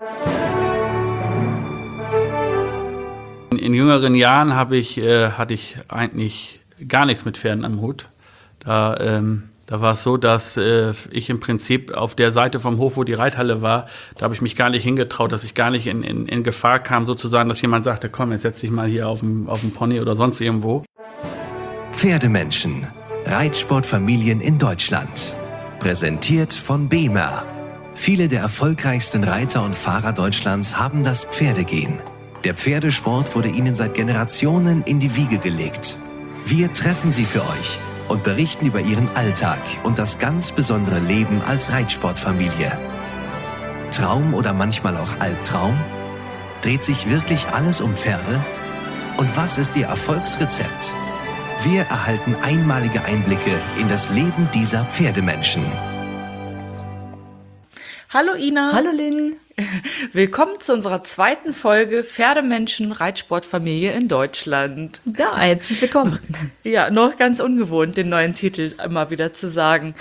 In jüngeren Jahren hatte ich eigentlich gar nichts mit Pferden am Hut. Da war es so, dass ich im Prinzip auf der Seite vom Hof, wo die Reithalle war, da habe ich mich gar nicht hingetraut, dass ich gar nicht in Gefahr kam, sozusagen, dass jemand sagte, komm, jetzt setz dich mal hier auf dem Pony oder sonst irgendwo. Pferdemenschen. Reitsportfamilien in Deutschland. Präsentiert von BEMER. Viele der erfolgreichsten Reiter und Fahrer Deutschlands haben das Pferdegehen. Der Pferdesport wurde ihnen seit Generationen in die Wiege gelegt. Wir treffen sie für euch und berichten über ihren Alltag und das ganz besondere Leben als Reitsportfamilie. Traum oder manchmal auch Albtraum? Dreht sich wirklich alles um Pferde? Und was ist ihr Erfolgsrezept? Wir erhalten einmalige Einblicke in das Leben dieser Pferdemenschen. Hallo Ina. Hallo Lynn. Willkommen zu unserer zweiten Folge Pferdemenschen Reitsportfamilie in Deutschland. Ja, herzlich willkommen. Ja, noch ganz ungewohnt, den neuen Titel immer wieder zu sagen.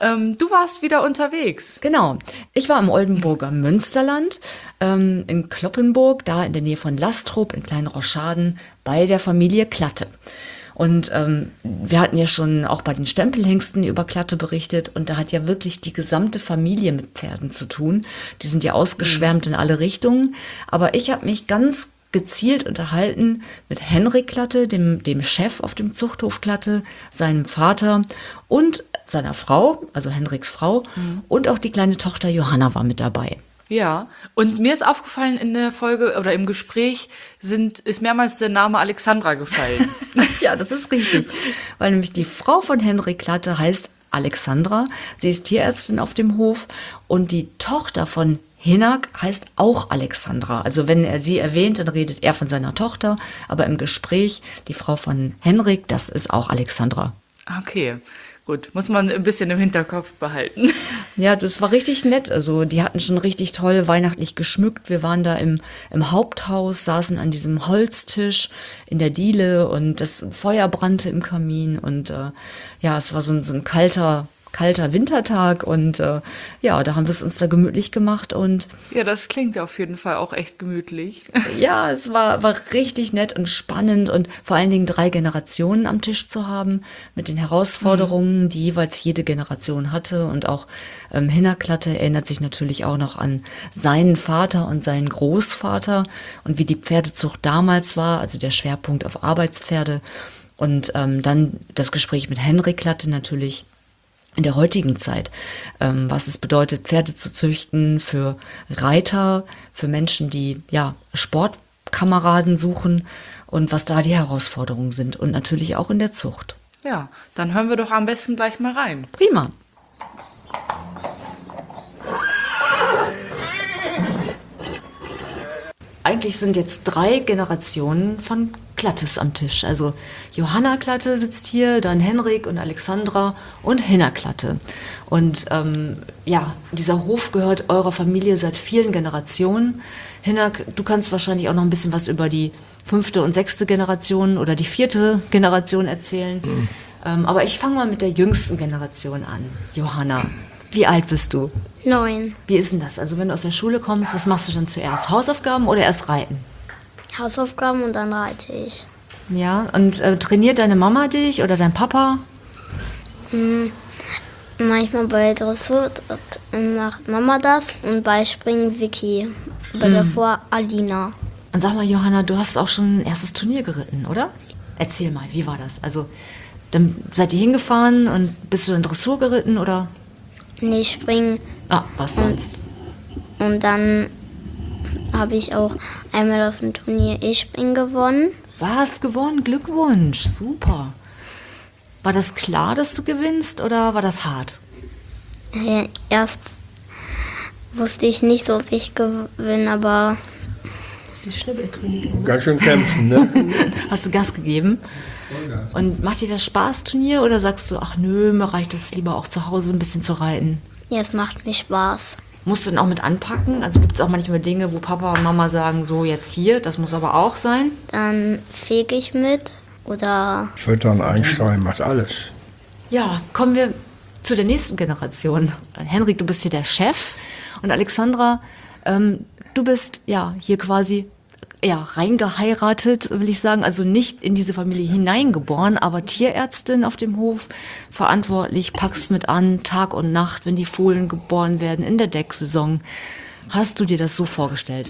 Du warst wieder unterwegs. Genau. Ich war im Oldenburger Münsterland, in Cloppenburg, da in der Nähe von Lastrup, in Klein Rorschaden, bei der Familie Klatte. Und wir hatten ja schon auch bei den Stempelhengsten über Klatte berichtet und da hat ja wirklich die gesamte Familie mit Pferden zu tun. Die sind ja ausgeschwärmt in alle Richtungen. Aber ich habe mich ganz gezielt unterhalten mit Henrik Klatte, dem Chef auf dem Zuchthof Klatte, seinem Vater und seiner Frau, also Henriks Frau, und auch die kleine Tochter Johanna war mit dabei. Ja, und mir ist aufgefallen in der Folge oder im Gespräch ist mehrmals der Name Alexandra gefallen. Ja, das ist richtig, weil nämlich die Frau von Henrik Klatte heißt Alexandra. Sie ist Tierärztin auf dem Hof und die Tochter von Hinak heißt auch Alexandra. Also wenn er sie erwähnt, dann redet er von seiner Tochter, aber im Gespräch die Frau von Henrik, das ist auch Alexandra. Okay. Gut, muss man ein bisschen im Hinterkopf behalten. Ja, das war richtig nett. Also die hatten schon richtig toll weihnachtlich geschmückt. Wir waren da im Haupthaus, saßen an diesem Holztisch in der Diele und das Feuer brannte im Kamin. Und ja, es war so ein kalter Wintertag und ja, da haben wir es uns da gemütlich gemacht und ja, das klingt ja auf jeden Fall auch echt gemütlich. Ja, es war richtig nett und spannend und vor allen Dingen 3 Generationen am Tisch zu haben mit den Herausforderungen, die jeweils jede Generation hatte und auch Hinak Klatte erinnert sich natürlich auch noch an seinen Vater und seinen Großvater und wie die Pferdezucht damals war, also der Schwerpunkt auf Arbeitspferde und dann das Gespräch mit Henrik Klatte natürlich in der heutigen Zeit, was es bedeutet, Pferde zu züchten für Reiter, für Menschen, die ja Sportkameraden suchen und was da die Herausforderungen sind und natürlich auch in der Zucht. Ja, dann hören wir doch am besten gleich mal rein. Prima. Eigentlich sind jetzt 3 Generationen von Klattes am Tisch. Also Johanna Klatte sitzt hier, dann Henrik und Alexandra und Hinak Klatte. Und ja, dieser Hof gehört eurer Familie seit vielen Generationen. Hinak, du kannst wahrscheinlich auch noch ein bisschen was über die 5. und 6. Generation oder die 4. Generation erzählen. Aber ich fange mal mit der jüngsten Generation an. Johanna, wie alt bist du? 9. Wie ist denn das? Also wenn du aus der Schule kommst, was machst du dann zuerst? Hausaufgaben oder erst reiten? Hausaufgaben und dann reite ich. Ja, und trainiert deine Mama dich oder dein Papa? Manchmal bei Dressur macht Mama das und bei Springen Vicky. Bei davor Alina. Und sag mal, Johanna, du hast auch schon ein erstes Turnier geritten, oder? Erzähl mal, wie war das? Also, dann seid ihr hingefahren und bist du in Dressur geritten, oder? Nee, Springen. Ah, was sonst? Und dann habe ich auch einmal auf dem Turnier E-Springen gewonnen. Was? Gewonnen? Glückwunsch, super. War das klar, dass du gewinnst, oder war das hart? Erst wusste ich nicht so, ob ich gewinne, aber... Das ist die Schnibbelkönigin. Ganz schön kämpfen, ne? Hast du Gas gegeben? Und macht dir das Spaß, Turnier, oder sagst du, ach nö, mir reicht es lieber auch zu Hause ein bisschen zu reiten? Ja, es macht mir Spaß. Musst du denn auch mit anpacken? Also gibt es auch manchmal Dinge, wo Papa und Mama sagen, so jetzt hier, das muss aber auch sein? Dann fege ich mit oder... Füttern, einstreuen, macht alles. Ja, kommen wir zu der nächsten Generation. Henrik, du bist hier der Chef und Alexandra, Du bist ja hier quasi reingeheiratet, will ich sagen, also nicht in diese Familie hineingeboren, aber Tierärztin auf dem Hof, verantwortlich, packst mit an, Tag und Nacht, wenn die Fohlen geboren werden, in der Decksaison. Hast du dir das so vorgestellt?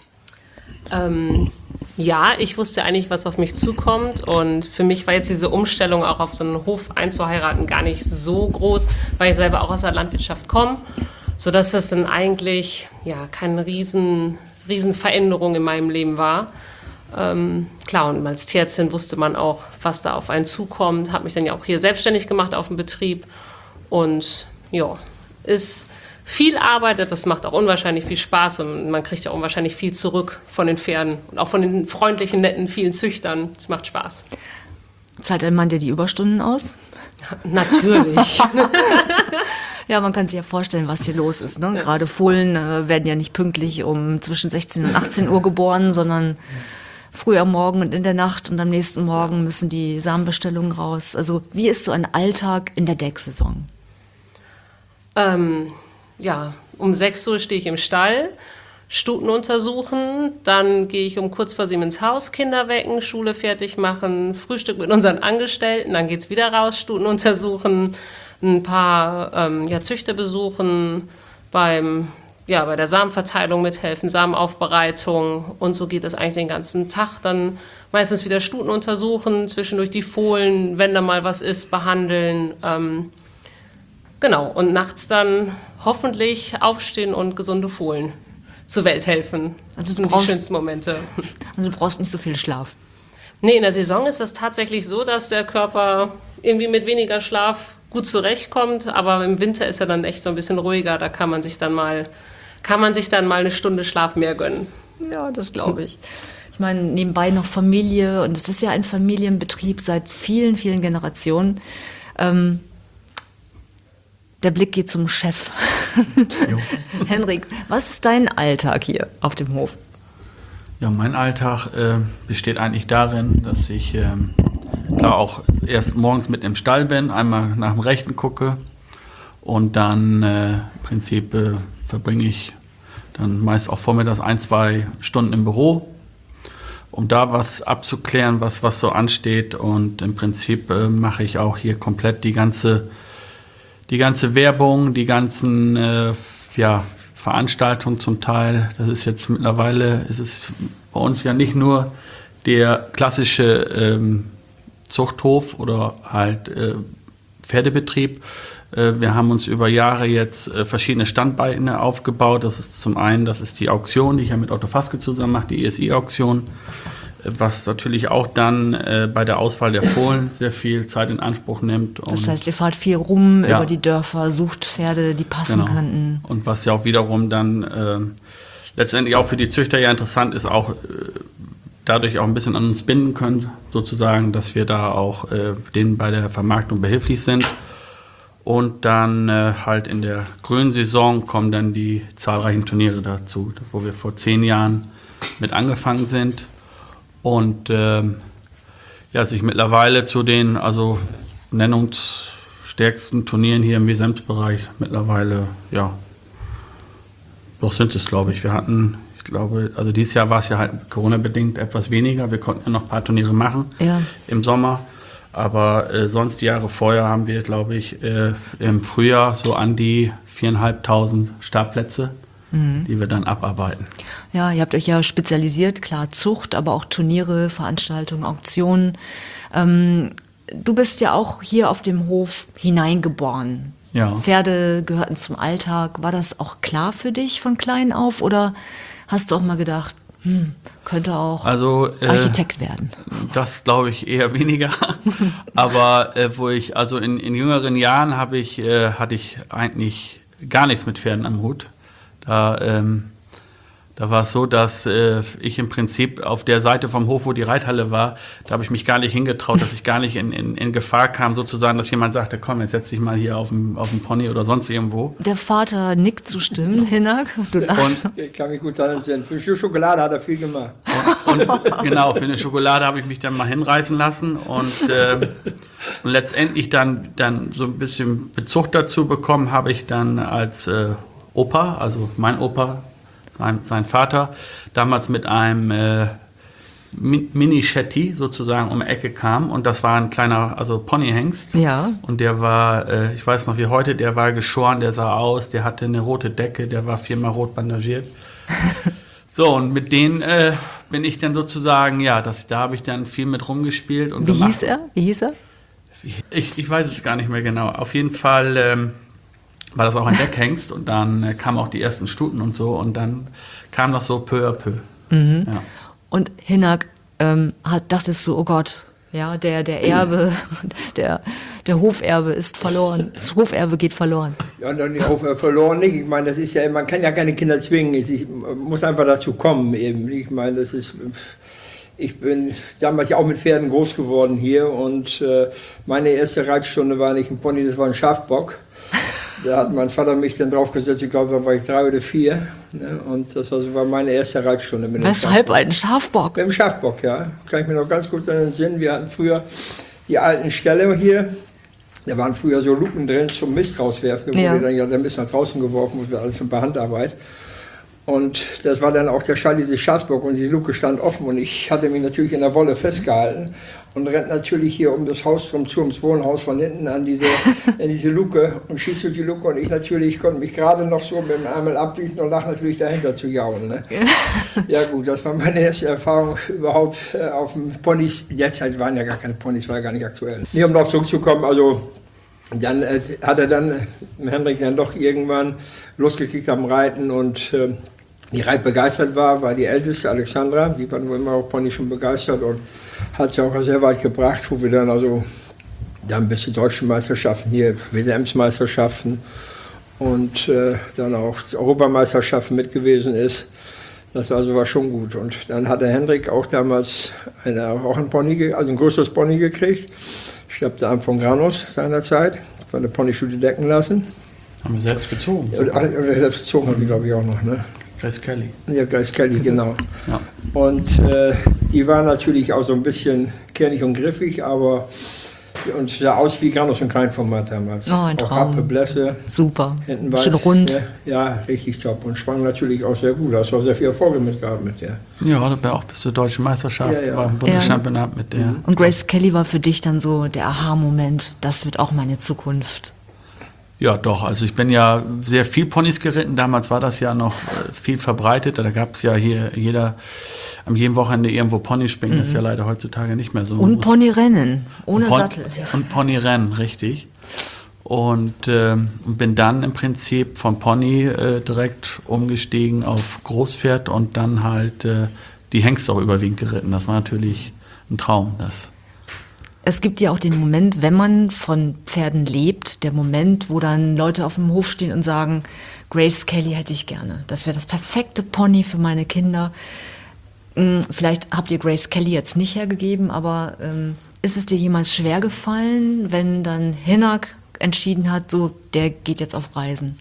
Ja, ich wusste eigentlich, was auf mich zukommt, und für mich war jetzt diese Umstellung auch auf so einen Hof einzuheiraten gar nicht so groß, weil ich selber auch aus der Landwirtschaft komme, sodass das dann eigentlich keine riesen Veränderung in meinem Leben war. Klar, und als Tierärztin wusste man auch, was da auf einen zukommt, habe mich dann ja auch hier selbstständig gemacht auf dem Betrieb, und ja, ist viel Arbeit, aber es macht auch unwahrscheinlich viel Spaß, und man kriegt ja unwahrscheinlich viel zurück von den Pferden und auch von den freundlichen, netten, vielen Züchtern. Es macht Spaß. Zahlt dein Mann dir die Überstunden aus? Natürlich. Ja, man kann sich ja vorstellen, was hier los ist. Ne? Gerade Fohlen werden ja nicht pünktlich um zwischen 16 und 18 Uhr geboren, sondern früh am Morgen und in der Nacht, und am nächsten Morgen müssen die Samenbestellungen raus. Also wie ist so ein Alltag in der Decksaison? Um 6 Uhr stehe ich im Stall, Stuten untersuchen, dann gehe ich um kurz vor 7 ins Haus, Kinder wecken, Schule fertig machen, Frühstück mit unseren Angestellten, dann geht's wieder raus, Stuten untersuchen, ein paar Züchter besuchen, bei der Samenverteilung mithelfen, Samenaufbereitung, und so geht das eigentlich den ganzen Tag. Dann meistens wieder Stuten untersuchen, zwischendurch die Fohlen, wenn da mal was ist, behandeln. Und nachts dann hoffentlich aufstehen und gesunde Fohlen zur Welt helfen. Also das sind die schönsten Momente. Also du brauchst nicht so viel Schlaf. Nee, in der Saison ist das tatsächlich so, dass der Körper irgendwie mit weniger Schlaf gut zurechtkommt, aber im Winter ist er dann echt so ein bisschen ruhiger, da kann man sich dann mal eine Stunde Schlaf mehr gönnen. Ja, das glaube ich. Ich meine, nebenbei noch Familie, und es ist ja ein Familienbetrieb seit vielen, vielen Generationen. Der Blick geht zum Chef. Henrik, was ist dein Alltag hier auf dem Hof? Ja, mein Alltag besteht eigentlich darin, dass ich klar auch erst morgens mit im Stall bin, einmal nach dem Rechten gucke, und dann im Prinzip verbringe ich dann meist auch vormittags 1-2 Stunden im Büro, um da was abzuklären, was so ansteht, und im Prinzip mache ich auch hier komplett die ganze Werbung, die ganzen Veranstaltungen zum Teil. Das ist jetzt mittlerweile, ist es bei uns ja nicht nur der klassische Zuchthof oder halt Pferdebetrieb. Wir haben uns über Jahre jetzt verschiedene Standbeine aufgebaut. Das ist zum einen, das ist die Auktion, die ich ja mit Otto Faske zusammen mache, die ESI-Auktion, was natürlich auch dann bei der Auswahl der Fohlen sehr viel Zeit in Anspruch nimmt. Das heißt, ihr fahrt viel rum über die Dörfer, sucht Pferde, die passen könnten. Und was ja auch wiederum dann letztendlich auch für die Züchter ja interessant ist, auch dadurch auch ein bisschen an uns binden können, sozusagen, dass wir da auch denen bei der Vermarktung behilflich sind. Und dann halt in der grünen Saison kommen dann die zahlreichen Turniere dazu, wo wir vor 10 Jahren mit angefangen sind. Und sich mittlerweile zu den nennungsstärksten Turnieren hier im Wesemsbereich mittlerweile, doch sind es, glaube ich. Wir hatten, also dieses Jahr war es ja halt Corona-bedingt etwas weniger. Wir konnten ja noch ein paar Turniere machen im Sommer. Aber sonst die Jahre vorher haben wir, glaube ich, im Frühjahr so an die 4.500 Startplätze, die wir dann abarbeiten. Ja, ihr habt euch ja spezialisiert, klar Zucht, aber auch Turniere, Veranstaltungen, Auktionen. Du bist ja auch hier auf dem Hof hineingeboren. Ja. Pferde gehörten zum Alltag. War das auch klar für dich von klein auf, oder hast du auch mal gedacht, könnte auch Architekt werden? Das glaube ich eher weniger. Aber in jüngeren Jahren hatte ich eigentlich gar nichts mit Pferden am Hut. Da war es so, dass ich im Prinzip auf der Seite vom Hof, wo die Reithalle war, da habe ich mich gar nicht hingetraut, dass ich gar nicht in Gefahr kam, sozusagen, dass jemand sagte, komm, jetzt setz dich mal hier auf dem Pony oder sonst irgendwo. Der Vater nickt zustimmen, Hinak. Ich kann mich gut daran erinnern. Für Schokolade hat er viel gemacht. Und genau, für eine Schokolade habe ich mich dann mal hinreißen lassen und letztendlich dann so ein bisschen Bezug dazu bekommen habe ich dann als Opa, also mein Opa, sein Vater, damals mit einem Mini-Shetty sozusagen um die Ecke kam. Und das war ein kleiner, also Ponyhengst. Ja. Und der war, ich weiß noch wie heute, der war geschoren, der sah aus, der hatte eine rote Decke, der war 4-mal rot bandagiert. So, und mit denen bin ich dann sozusagen, da habe ich dann viel mit rumgespielt. Und Wie hieß er? Ich weiß es gar nicht mehr genau. Auf jeden Fall war das auch ein Deckhengst und dann kamen auch die ersten Stuten und so und dann kam das so peu à peu. Ja. Und Hinak dachtest du, oh Gott, ja, der Erbe, der Hoferbe ist verloren. Das Hoferbe geht verloren. Ja, dann verloren nicht. Ich meine, das ist ja, man kann ja keine Kinder zwingen. Ich muss einfach dazu kommen eben. Ich meine, ich bin damals ja auch mit Pferden groß geworden hier und meine erste Reitstunde war nicht ein Pony, das war ein Schafbock. Da hat mein Vater mich dann draufgesetzt, ich glaube, da war ich 3 oder 4. Ne? Und das war meine erste Reitstunde mit dem Weshalb ein Schafbock? Mit dem Schafbock, ja. Kann ich mir noch ganz gut an den Sinn. Wir hatten früher die alten Ställe hier. Da waren früher so Luken drin zum Mist rauswerfen. Da wurde dann der Mist nach draußen geworfen, das war alles bei Handarbeit. Und das war dann auch der Stall, diese Schafbock, und die Luke stand offen und ich hatte mich natürlich in der Wolle festgehalten und rennt natürlich hier um das Haus drum zu, ums Wohnhaus von hinten in diese Luke und schießt durch die Luke und ich natürlich konnte mich gerade noch so mit dem Ärmel abwischen und lag natürlich dahinter zu jaulen. Ne? Ja gut, das war meine erste Erfahrung überhaupt auf dem Ponys. Derzeit waren ja gar keine Ponys, war ja gar nicht aktuell. Um darauf zurückzukommen, also dann hat er Hendrik dann doch irgendwann losgekickt am Reiten und die reitbegeistert war die älteste, Alexandra, die war nur immer auch Pony schon begeistert und hat sie auch sehr weit gebracht, wo wir dann bis zu deutschen Meisterschaften hier, WDMs-Meisterschaften und dann auch Europameisterschaften mit gewesen ist. Das also war schon gut. Und dann hat der Hendrik auch damals ein Pony, also ein größeres Pony gekriegt. Ich glaube, der Arm von Granus seinerzeit, von der Ponyschule decken lassen. Haben wir selbst gezogen. Oder selbst gezogen haben die, glaube ich, auch noch, ne? Grace Kelly. Ja, Grace Kelly, genau. Ja. Und die war natürlich auch so ein bisschen kernig und griffig, aber und sah aus wie Granus und Kleinformat damals. Oh, ein auch Traum. Rappe, Blässe. Super. Hinten weiß, Schön rund. Ja, richtig top. Und sprang natürlich auch sehr gut. Da hast du auch sehr viel Erfolge mitgehabt mit der. Ja, da war auch bis zur deutschen Meisterschaft, war ein Bundeschampionat mit der. Und Grace Kelly war für dich dann so der Aha-Moment, das wird auch meine Zukunft. Ja, doch. Also ich bin ja sehr viel Ponys geritten. Damals war das ja noch viel verbreitet. Da gab es ja hier an jedem Wochenende irgendwo Pony springen. Das ist ja leider heutzutage nicht mehr so. Und Ponyrennen, ohne Sattel. Und Ponyrennen, richtig. Und bin dann im Prinzip vom Pony direkt umgestiegen auf Großpferd und dann halt die Hengste auch überwiegend geritten. Das war natürlich ein Traum. Es gibt ja auch den Moment, wenn man von Pferden lebt, der Moment, wo dann Leute auf dem Hof stehen und sagen, Grace Kelly hätte ich gerne. Das wäre das perfekte Pony für meine Kinder. Vielleicht habt ihr Grace Kelly jetzt nicht hergegeben, aber ist es dir jemals schwer gefallen, wenn dann Hinak entschieden hat, so, der geht jetzt auf Reisen?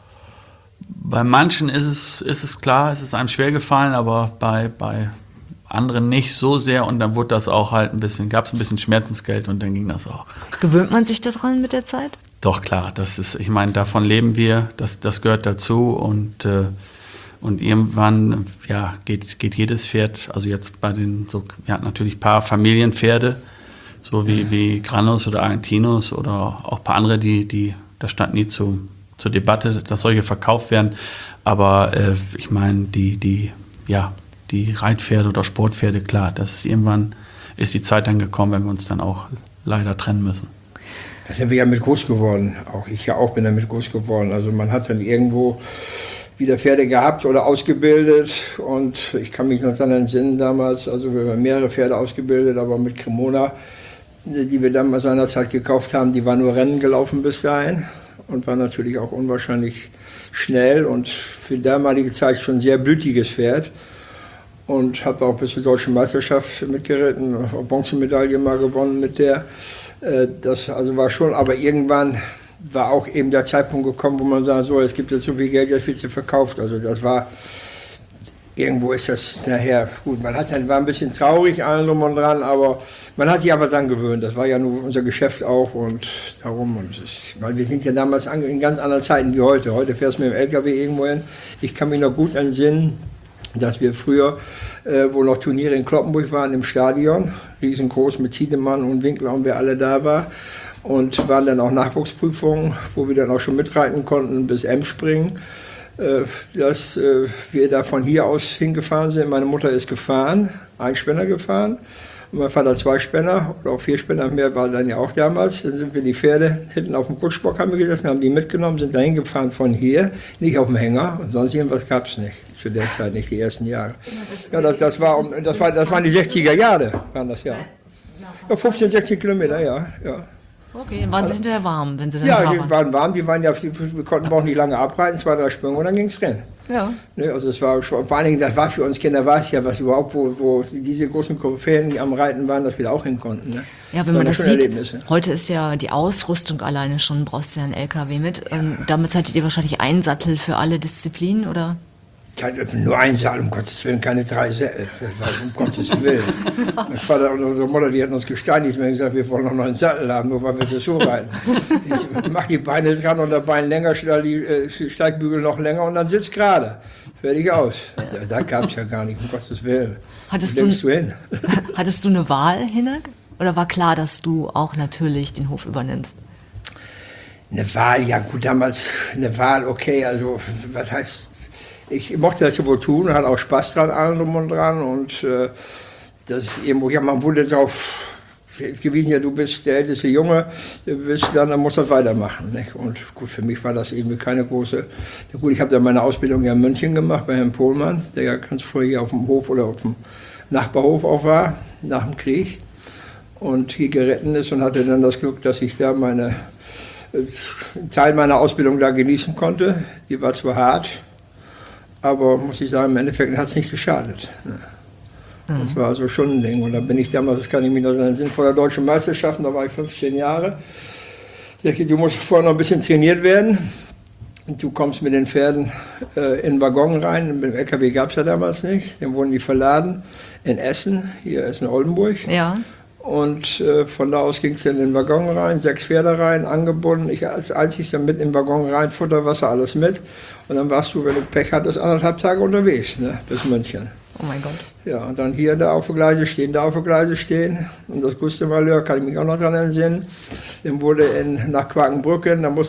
Bei manchen ist es klar, es ist einem schwer gefallen, aber bei anderen nicht so sehr und dann wurde das auch halt gab es ein bisschen Schmerzensgeld und dann ging das auch. Gewöhnt man sich daran mit der Zeit? Doch, klar, ich meine, davon leben wir, das gehört dazu und irgendwann, geht jedes Pferd, also jetzt wir hatten natürlich ein paar Familienpferde, so wie Granus oder Argentinus oder auch ein paar andere, das stand nie zur Debatte, dass solche verkauft werden, aber ich meine, die Reitpferde oder Sportpferde, klar, irgendwann ist die Zeit dann gekommen, wenn wir uns dann auch leider trennen müssen. Da sind wir ja mit groß geworden, auch ich bin damit groß geworden. Also man hat dann irgendwo wieder Pferde gehabt oder ausgebildet und ich kann mich noch daran entsinnen damals, also wir haben mehrere Pferde ausgebildet, aber mit Cremona, die wir damals seinerzeit gekauft haben, die war nur Rennen gelaufen bis dahin und war natürlich auch unwahrscheinlich schnell und für damalige Zeit schon ein sehr blütiges Pferd. Und habe auch bis zur deutschen Meisterschaft mitgeritten, auch Bronzemedaille mal gewonnen mit der. Das also war schon, aber irgendwann war auch eben der Zeitpunkt gekommen, wo man sagt, so, es gibt jetzt so viel Geld, jetzt wird sie verkauft. Also das war irgendwo ist das nachher gut. Man war ein bisschen traurig, allen drum und dran, aber man hat sich aber dann gewöhnt. Das war ja nur unser Geschäft auch und darum. Weil wir sind ja damals in ganz anderen Zeiten wie heute. Heute fährst du mit dem LKW irgendwo hin. Ich kann mich noch gut entsinnen, dass wir früher, wo noch Turniere in Cloppenburg waren, im Stadion, riesengroß mit Tiedemann und Winkler und wer alle da war. Und waren dann auch Nachwuchsprüfungen, wo wir dann auch schon mitreiten konnten bis Emspringen. Dass wir da von hier aus hingefahren sind. Meine Mutter ist gefahren, Einspänner gefahren. Und mein Vater 2 Spänner oder auch 4 Spänner mehr war dann ja auch damals. Dann sind wir die Pferde hinten auf dem Rutschbock haben wir gesessen, haben die mitgenommen, sind da hingefahren von hier, nicht auf dem Hänger. Und sonst irgendwas gab es nicht. Zu der Zeit nicht, die ersten Jahre. Ja, das waren die 60er Jahre, waren das ja. Ja, 15, 16 Kilometer, ja. Okay, dann waren Sie hinterher warm, wenn Sie dann Ja, da die waren warm, wir konnten auch nicht lange abreiten, 2, 3 Sprünge und dann ging es rennen. Ja. Ne, also das war vor allen Dingen, das war für uns Kinder, war es ja was überhaupt, wo diese großen Koryphäen, die am Reiten waren, dass wir da auch hin konnten. Ne? Ja, wenn man das schon sieht, Erlebnisse. heute ist ja die Ausrüstung alleine schon, brauchst du ja einen LKW mit. Damals hattet ihr wahrscheinlich einen Sattel für alle Disziplinen, oder? Nur ein Sattel, um Gottes Willen, keine 3 Sättel. Um Gottes Willen. Mein Vater und unsere Mutter, die hatten uns gesteinigt, wir haben gesagt, wir wollen noch einen Sattel haben, nur weil wir das so reiten. Ich mach die Beine dran und der Bein länger, stell die Steigbügel noch länger und dann sitzt gerade. Fertig aus. Ja, da gab es ja gar nicht, um Gottes Willen. Hattest Wo denkst du hin? Hattest du eine Wahl, Hinak? Oder war klar, dass du auch natürlich den Hof übernimmst? Eine Wahl, ja gut, damals eine Wahl, okay, also was heißt... Ich mochte das ja wohl tun und hatte auch Spaß dran, allem drum und dran. Und das ist irgendwo, ja, man wurde darauf gewesen, ja, du bist der älteste Junge, dann musst du das weitermachen. Nicht? Und gut, für mich war das irgendwie keine große. Ja, gut, ich habe dann meine Ausbildung ja in München gemacht bei Herrn Pohlmann, der ja ganz früh hier auf dem Hof oder auf dem Nachbarhof auch war, nach dem Krieg. Und hier geritten ist und hatte dann das Glück, dass ich da einen Teil meiner Ausbildung da genießen konnte. Die war zwar hart, aber muss ich sagen, im Endeffekt hat es nicht geschadet. Das war also schon ein Ding. Und da bin ich damals, das kann ich mich noch erinnern, sind vor der Deutschen Meisterschaften, da war ich 15 Jahre. Ich dachte, du musst vorher noch ein bisschen trainiert werden. Und du kommst mit den Pferden in den Waggon rein. Mit dem LKW gab es ja damals nicht. Dann wurden die verladen in Essen, hier Essen-Oldenburg. Ja. Und von da aus ging es in den Waggon rein, 6 Pferde rein, angebunden. Ich als einzigster mit im Waggon rein, Futter, Wasser, alles mit. Und dann warst du, wenn du Pech hattest, 1,5 Tage unterwegs, ne, bis München. Oh mein Gott. Ja, und dann hier da auf der Gleise stehen, da auf der Gleise stehen. Und das Gustemalheur, kann ich mich auch noch dran entsinnen. Dann wurde nach Quakenbrücken, da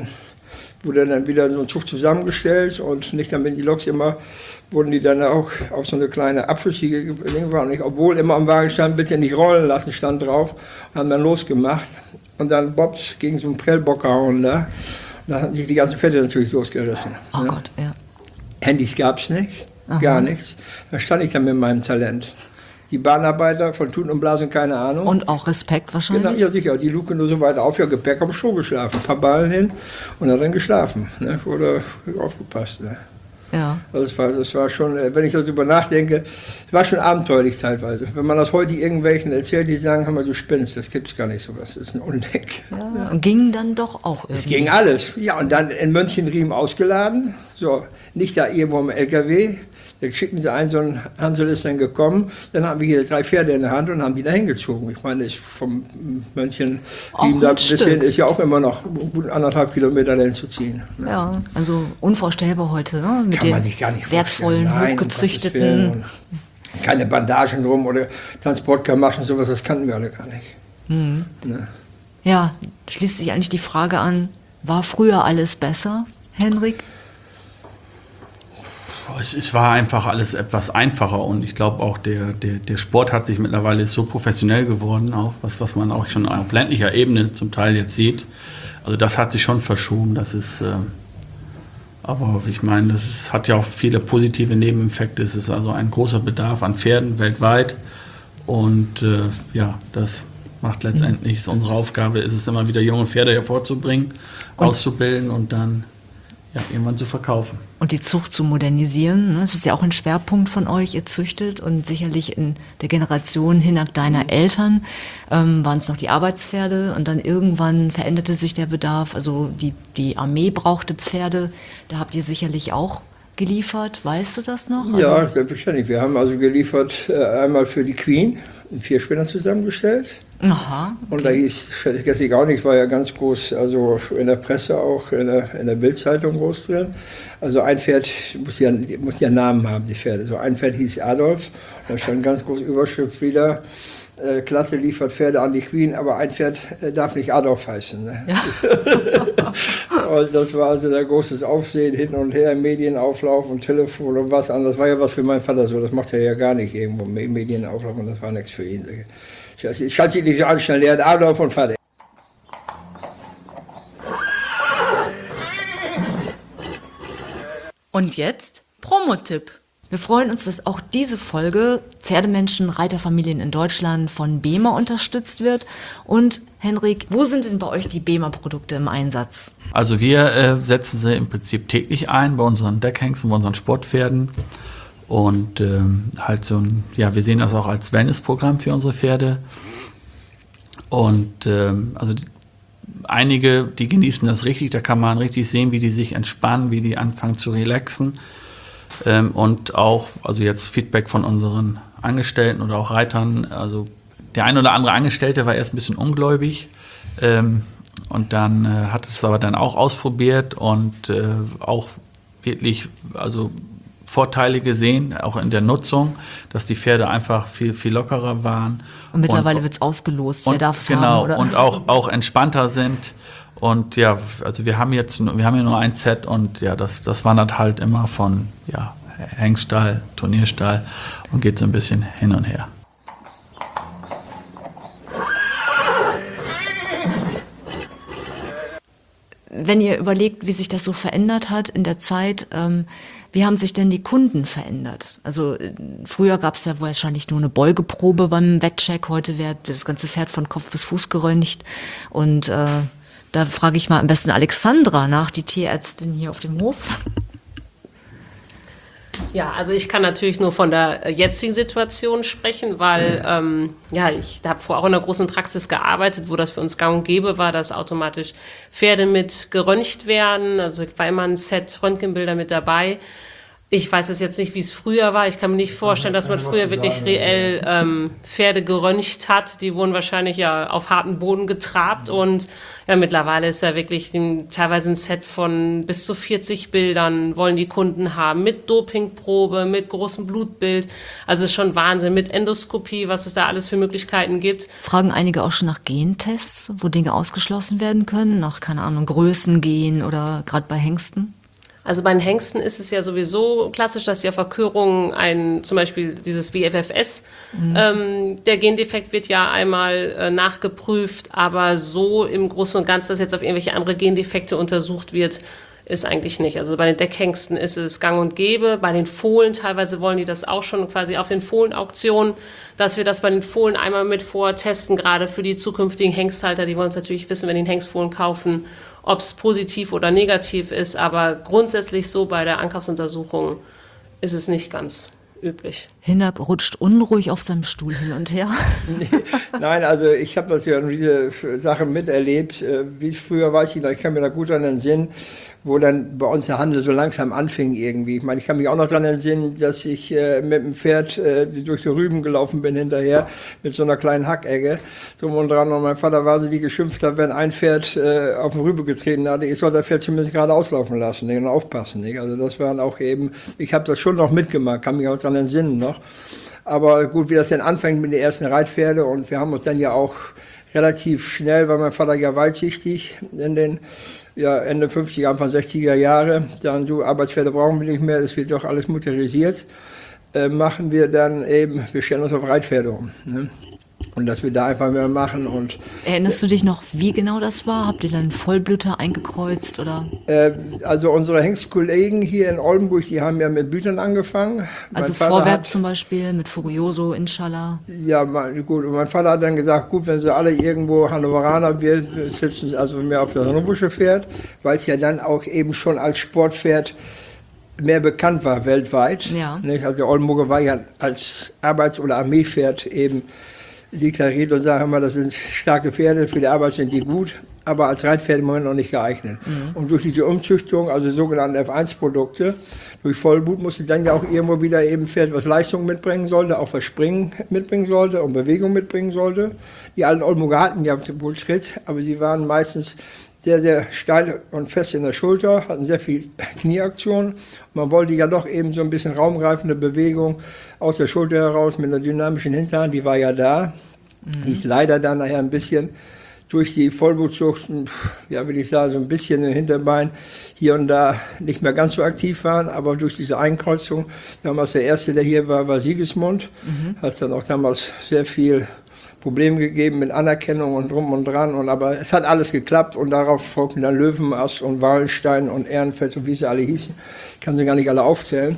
wurde dann wieder so ein Zug zusammengestellt und nicht damit die Loks immer, wurden die dann auch auf so eine kleine Abschlussziege gebracht. Obwohl immer am Wagen stand, bitte nicht rollen lassen, stand drauf, und haben dann losgemacht. Und dann Bobs gegen so einen Prellbock gehauen da. Und dann hatten sich die ganzen Pferde natürlich losgerissen. Oh ne? Gott, ja. Handys gab es nicht, gar nichts. Da stand ich dann mit meinem Talent. Die Bahnarbeiter von Tuten und Blasen, keine Ahnung. Und auch Respekt wahrscheinlich? Genau, ja sicher, die Luke nur so weit auf, ja Gepäck am Stroh geschlafen, ein paar Ballen hin und hat dann geschlafen, ne? Oder aufgepasst. Ne? Ja. Also das war schon, wenn ich darüber nachdenke, es war schon abenteuerlich teilweise. Wenn man das heute irgendwelchen erzählt, die sagen, hör mal, du spinnst, das gibt's gar nicht sowas, das ist ein Unding. Ja. Und ging dann doch auch irgendwie. Es ging alles. Ja, und dann in München-Riem ausgeladen, so, nicht da irgendwo im LKW. Da schickten sie einen, so ein Hansel ist dann gekommen, dann haben wir hier 3 Pferde in der Hand und haben die da hingezogen. Ich meine, ist vom München-Riem da bis hin ist ja auch immer noch gut 1,5 Kilometer dahin zu ziehen. Ne? Ja, also unvorstellbar heute, ne? Mit Kann man den sich gar nicht wertvollen, vorstellen. Nein, hochgezüchteten. Keine Bandagen drum oder Transportgamaschen, sowas, das kannten wir alle gar nicht. Ne? Ja, schließt sich eigentlich die Frage an, war früher alles besser, Henrik? Es war einfach alles etwas einfacher und ich glaube auch, der Sport hat sich mittlerweile so professionell geworden, auch was man auch schon auf ländlicher Ebene zum Teil jetzt sieht. Also das hat sich schon verschoben, das ist, aber ich meine, das hat ja auch viele positive Nebeneffekte. Es ist also ein großer Bedarf an Pferden weltweit und ja, das macht letztendlich, ist unsere Aufgabe, ist es immer wieder junge Pferde hervorzubringen, auszubilden und dann ja, irgendwann zu verkaufen. Und die Zucht zu modernisieren, ne? Das ist ja auch ein Schwerpunkt von euch, ihr züchtet und sicherlich in der Generation Hinak deiner Eltern waren es noch die Arbeitspferde und dann irgendwann veränderte sich der Bedarf, also die Armee brauchte Pferde, da habt ihr sicherlich auch geliefert? Weißt du das noch? Ja, Also, selbstverständlich. Wir haben also geliefert einmal für die Queen, einen Vierspinner zusammengestellt. aha. Und da hieß, vergesse ich auch nicht, war ja ganz groß, also in der Presse auch, in der Bildzeitung groß drin. Also ein Pferd muss ja einen Namen haben, die Pferde. So ein Pferd hieß Adolf, da stand ganz groß Überschrift wieder, Klasse liefert Pferde an die Queen, aber ein Pferd darf nicht Adolf heißen. Ne? Ja. Und das war also der großes Aufsehen hin und her, Medienauflauf und Telefon und was anderes. Das war ja was für meinen Vater so, das macht er ja gar nicht irgendwo, Medienauflauf, und das war nichts für ihn. Ich kann sich nicht so anstellen, der hat Adolf und Vater. Und jetzt Promotipp. Wir freuen uns, dass auch diese Folge Pferdemenschen, Reiterfamilien in Deutschland von BEMA unterstützt wird. Und Henrik, wo sind denn bei euch die BEMA-Produkte im Einsatz? Also wir setzen sie im Prinzip täglich ein bei unseren Deckhengsten, bei unseren Sportpferden. Und halt so ein, ja, wir sehen das auch als Wellnessprogramm für unsere Pferde. Und also einige, die genießen das richtig, da kann man richtig sehen, wie die sich entspannen, wie die anfangen zu relaxen. Und auch, also jetzt Feedback von unseren Angestellten oder auch Reitern, also der ein oder andere Angestellte war erst ein bisschen ungläubig und dann hat es aber dann auch ausprobiert und auch wirklich, also Vorteile gesehen, auch in der Nutzung, dass die Pferde einfach viel, viel lockerer waren. Und mittlerweile wird es ausgelost, wer darf es genau, haben, oder? Und auch entspannter sind. Und ja, also wir haben hier nur ein Set und ja, das wandert halt immer von ja, Hengststall, Turnierstall und geht so ein bisschen hin und her. Wenn ihr überlegt, wie sich das so verändert hat in der Zeit, wie haben sich denn die Kunden verändert? Also früher gab es ja wahrscheinlich nur eine Beugeprobe beim Wettcheck, heute wird das ganze Pferd von Kopf bis Fuß geröntgt. Und da frage ich mal am besten Alexandra nach, die Tierärztin hier auf dem Hof. Ja, also ich kann natürlich nur von der jetzigen Situation sprechen, weil ich habe vorher auch in einer großen Praxis gearbeitet, wo das für uns gang und gäbe war, dass automatisch Pferde mit geröntgt werden. Also war immer ein Set Röntgenbilder mit dabei. Ich weiß es jetzt nicht, wie es früher war. Ich kann mir nicht vorstellen, dass man früher wirklich reell Pferde geröntgt hat. Die wurden wahrscheinlich ja auf harten Boden getrabt. Und ja, mittlerweile ist ja wirklich teilweise ein Set von bis zu 40 Bildern wollen die Kunden haben. Mit Dopingprobe, mit großem Blutbild. Also ist schon Wahnsinn. Mit Endoskopie, was es da alles für Möglichkeiten gibt. Fragen einige auch schon nach Gentests, wo Dinge ausgeschlossen werden können? Nach, keine Ahnung, Größengen oder gerade bei Hengsten? Also bei den Hengsten ist es ja sowieso klassisch, dass die auf Verkörung zum Beispiel dieses WFFS, der Gendefekt wird ja einmal nachgeprüft, aber so im Großen und Ganzen, dass jetzt auf irgendwelche andere Gendefekte untersucht wird, ist eigentlich nicht. Also bei den Deckhengsten ist es gang und gäbe. Bei den Fohlen teilweise wollen die das auch schon quasi auf den Fohlenauktionen, dass wir das bei den Fohlen einmal mit vortesten, gerade für die zukünftigen Hengsthalter. Die wollen es natürlich wissen, wenn die einen Hengstfohlen kaufen, ob es positiv oder negativ ist. Aber grundsätzlich so bei der Ankaufsuntersuchung ist es nicht ganz üblich. Hinak rutscht unruhig auf seinem Stuhl hin und her. Nein, also ich habe das ja diese Sache miterlebt. Wie früher weiß ich noch, ich kann mir da gut daran entsinnen, wo dann bei uns der Handel so langsam anfing irgendwie. Ich meine, ich kann mich auch noch daran entsinnen, dass ich mit dem Pferd durch die Rüben gelaufen bin hinterher, mit so einer kleinen Hackegge. So und dran. Und mein Vater war so, die geschimpft hat, wenn ein Pferd auf den Rübe getreten hatte, ich soll das Pferd zumindest gerade auslaufen lassen und aufpassen. Nicht? Also das waren auch eben, ich habe das schon noch mitgemacht, kann mich auch daran entsinnen noch. Aber gut, wie das denn anfängt mit den ersten Reitpferde und wir haben uns dann ja auch relativ schnell, weil mein Vater ja weitsichtig in den Ende 50er, Anfang 60er Jahre, sagen, du, Arbeitspferde brauchen wir nicht mehr, es wird doch alles motorisiert, machen wir dann eben, wir stellen uns auf Reitpferde um. Ne? Und dass wir da einfach mehr machen. Und erinnerst du dich noch, wie genau das war? Habt ihr dann Vollblüter eingekreuzt? Oder? Also unsere Hengstkollegen hier in Oldenburg, die haben ja mit Blütern angefangen. Also Vorwerk zum Beispiel, mit Furioso, Inshallah. Ja, gut. Und mein Vater hat dann gesagt, gut, wenn sie alle irgendwo Hannoveraner, wir sitzen also mehr auf das hannoversche Pferd, weil es ja dann auch eben schon als Sportpferd mehr bekannt war weltweit. Ja. Nicht? Also Oldenburger war ja als Arbeits- oder Armeepferd eben deklariert und sagen immer, das sind starke Pferde, für die Arbeit sind die gut. aber als Reitpferd im Moment noch nicht geeignet. Und durch diese Umzüchtung, also sogenannten F1-Produkte, durch Vollblut musste dann ja auch irgendwo wieder eben ein Pferd, was Leistung mitbringen sollte, auch was Springen mitbringen sollte und Bewegung mitbringen sollte. Die alten Oldenburger hatten ja wohl Tritt, aber sie waren meistens sehr, sehr steil und fest in der Schulter, hatten sehr viel Knieaktion. Man wollte ja doch eben so ein bisschen raumgreifende Bewegung aus der Schulter heraus mit einer dynamischen Hinterhand, die war ja da. Die ist leider dann nachher ein bisschen durch die Vollblutzucht, ja, will ich sagen, so ein bisschen im Hinterbein hier und da nicht mehr ganz so aktiv waren, aber durch diese Einkreuzung, damals der erste, der hier war Sigismund, hat dann auch damals sehr viel Probleme gegeben mit Anerkennung und drum und dran, aber es hat alles geklappt und darauf folgten dann Löwenast und Wallenstein und Ehrenfeld, so wie sie alle hießen. Ich kann sie gar nicht alle aufzählen.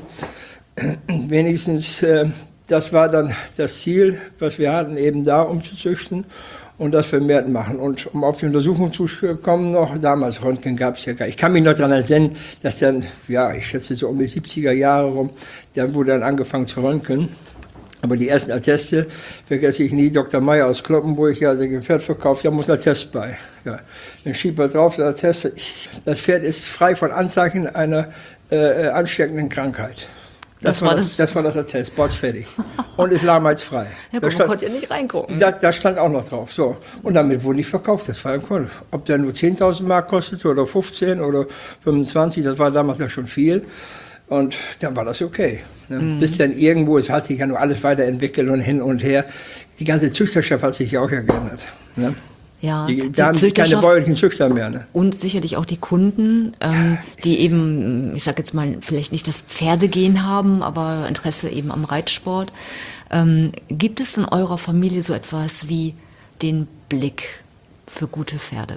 Wenigstens, das war dann das Ziel, was wir hatten, eben da umzuzüchten und das vermehrt machen. Und um auf die Untersuchung zu kommen noch, damals Röntgen gab es ja gar nicht. Ich kann mich noch daran erinnern, dass dann, ja, ich schätze so um die 70er Jahre rum, dann wurde dann angefangen zu röntgen. Aber die ersten Atteste vergesse ich nie. Dr. Meyer aus Kloppenburg, ja, der Pferd verkauft, ja, muss ein Attest bei. Ja. Dann schiebt er drauf, der Attest, das Pferd ist frei von Anzeichen einer ansteckenden Krankheit. Das war das Attest, Bots fertig. Und ist lahmheitsfrei. Ja, man konnte ja nicht reingucken. Da stand auch noch drauf. So. Und damit wurde nicht verkauft, das war ein Kohl. Ob der nur 10.000 Mark kostete oder 15 oder 25, das war damals ja schon viel. Und dann war das okay. Ne? Bis dann irgendwo, es hat sich ja nur alles weiterentwickelt und hin und her. Die ganze Züchterschaft hat sich ja auch ja geändert. Ne? Ja, da haben sie keine bäuerlichen Züchter mehr. Ne? Und sicherlich auch die Kunden, die eben, ich sag jetzt mal, vielleicht nicht das Pferdegehen haben, aber Interesse eben am Reitsport. Gibt es in eurer Familie so etwas wie den Blick für gute Pferde?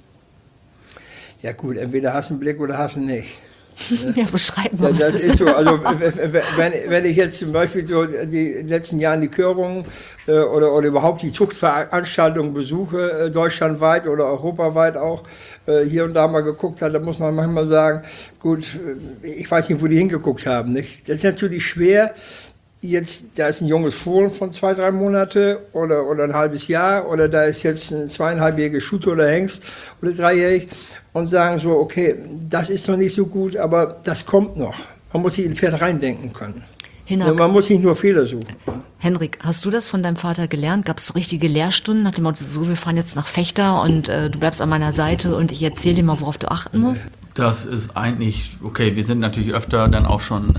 Ja gut, entweder hast du einen Blick oder hast du nicht. Ja, beschreib mal. Ja, das ist so. Also wenn ich jetzt zum Beispiel so die letzten Jahren die Körungen oder überhaupt die Zuchtveranstaltungen besuche, deutschlandweit oder europaweit auch, hier und da mal geguckt habe, da muss man manchmal sagen, gut, ich weiß nicht, wo die hingeguckt haben. Nicht? Das ist natürlich schwer. Jetzt, da ist ein junges Fohlen von 2-3 Monate oder ein halbes Jahr oder da ist jetzt ein 2,5-jähriges Stute oder Hengst oder 3-jährig und sagen so, okay, das ist noch nicht so gut, aber das kommt noch. Man muss sich in ein Pferd reindenken können. Man muss nicht nur Fehler suchen. Henrik, hast du das von deinem Vater gelernt? Gab es richtige Lehrstunden nach dem Motto, so, wir fahren jetzt nach Fechter und du bleibst an meiner Seite und ich erzähle dir mal, worauf du achten musst? Das ist eigentlich, okay, wir sind natürlich öfter dann auch schon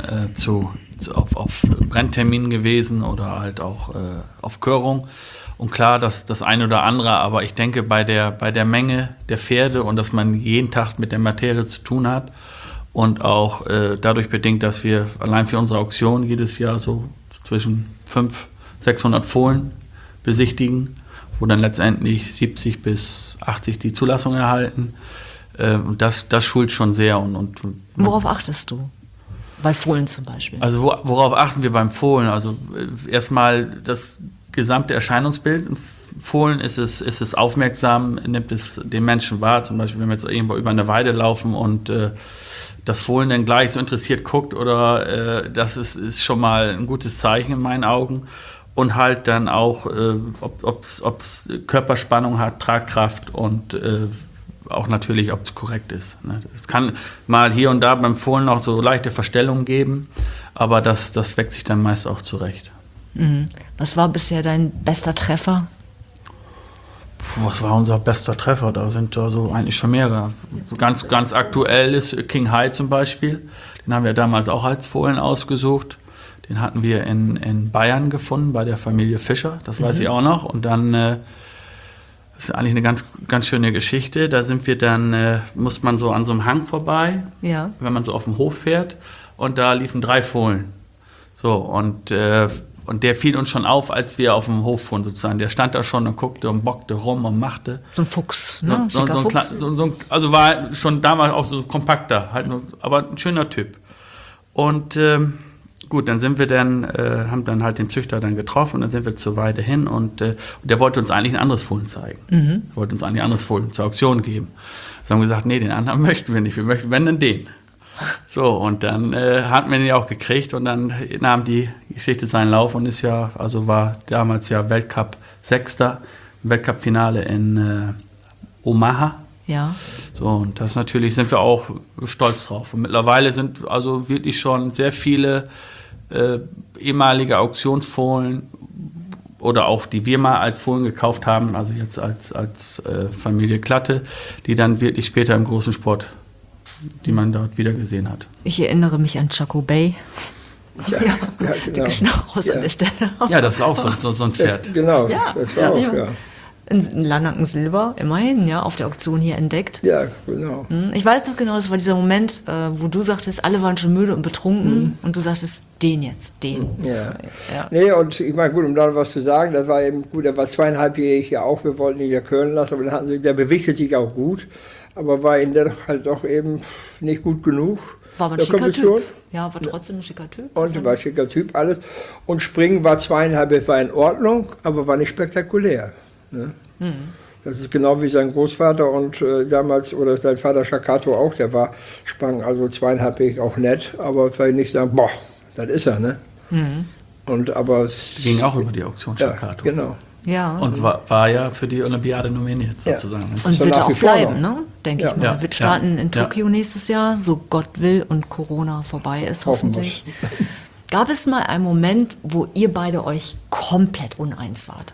auf Brennterminen gewesen oder halt auch auf Körung. Und klar, das eine oder andere, aber ich denke, bei der Menge der Pferde und dass man jeden Tag mit der Materie zu tun hat und auch dadurch bedingt, dass wir allein für unsere Auktion jedes Jahr so zwischen 500-600 Fohlen besichtigen, wo dann letztendlich 70 bis 80 die Zulassung erhalten. Und das schult schon sehr. Und worauf achtest du? Bei Fohlen zum Beispiel. Also worauf achten wir beim Fohlen? Also erstmal das gesamte Erscheinungsbild. Ein Fohlen ist es aufmerksam, nimmt es den Menschen wahr. Zum Beispiel, wenn wir jetzt irgendwo über eine Weide laufen und das Fohlen dann gleich so interessiert guckt, oder das ist schon mal ein gutes Zeichen in meinen Augen. Und halt dann auch, ob es Körperspannung hat, Tragkraft und auch natürlich, ob es korrekt ist. Ne? Es kann mal hier und da beim Fohlen noch so leichte Verstellungen geben, aber das wächst sich dann meist auch zurecht. Mhm. Was war bisher dein bester Treffer? Was war unser bester Treffer? Da sind da so eigentlich schon mehrere. Ganz, ganz aktuell ist King High zum Beispiel. Den haben wir damals auch als Fohlen ausgesucht. Den hatten wir in Bayern gefunden, bei der Familie Fischer. Das weiß ich auch noch. Und dann, das ist eigentlich eine ganz, ganz schöne Geschichte. Da sind wir dann, muss man so an so einem Hang vorbei, ja, wenn man so auf dem Hof fährt. Und da liefen 3 Fohlen. So, und der fiel uns schon auf, als wir auf dem Hof fuhren sozusagen. Der stand da schon und guckte und bockte rum und machte. So ein Fuchs, ne? Fuchs. Also war schon damals auch so kompakter, halt nur, aber ein schöner Typ. Und gut, dann sind wir haben dann halt den Züchter dann getroffen und dann sind wir zur Weide hin und der wollte uns eigentlich ein anderes Fohlen zeigen. Wollte uns eigentlich ein anderes Fohlen zur Auktion geben. So haben wir gesagt, nee, den anderen möchten wir nicht, wir möchten, wenn dann den. So, und dann hatten wir den ja auch gekriegt und dann nahm die Geschichte seinen Lauf und war damals ja Weltcup-Sechster, im Weltcup-Finale in Omaha. Ja. So, und das natürlich sind wir auch stolz drauf. Und mittlerweile sind also wirklich schon sehr viele ehemalige Auktionsfohlen oder auch die wir mal als Fohlen gekauft haben, also jetzt als Familie Klatte, die dann wirklich später im großen Sport, die man dort wieder gesehen hat. Ich erinnere mich an Chaco Bay. Ja, Der Geschnach raus an der Stelle. Ja, das ist auch so ein Pferd. Das war auch, ja. In Lannaken Silber, immerhin, ja, auf der Auktion hier entdeckt. Ja, genau. Ich weiß noch genau, das war dieser Moment, wo du sagtest, alle waren schon müde und betrunken und du sagtest, den jetzt, den. Ja. Ja. Nee, und ich meine, gut, um da was zu sagen, das war eben gut, der war 2,5-jährig ja auch, wir wollten ihn ja können lassen, aber der bewegte sich auch gut, aber war ihn dann halt doch eben nicht gut genug. War aber ein der schicker Kondition. Typ. Ja, war trotzdem ein schicker Typ. Und war ein schicker Typ, alles. Und Springen war 2,5, war in Ordnung, aber war nicht spektakulär. Ne? Das ist genau wie sein Großvater und damals, oder sein Vater Shakato auch, der sprang also 2,5 auch nett, aber vielleicht nicht sagen, boah, das ist er, ne? Und aber es Ging auch über die Auktion ja, Shakato. genau. Ja. Und war ja für die Olympiade nominiert sozusagen. Und so wird nach auch wie vor bleiben, noch. ne? Denke Ja. ich mal. Ja. Wird starten in Ja. Tokio nächstes Jahr, so Gott will und Corona vorbei ist Hoffen hoffentlich. Gab es mal einen Moment, wo ihr beide euch komplett uneins wart?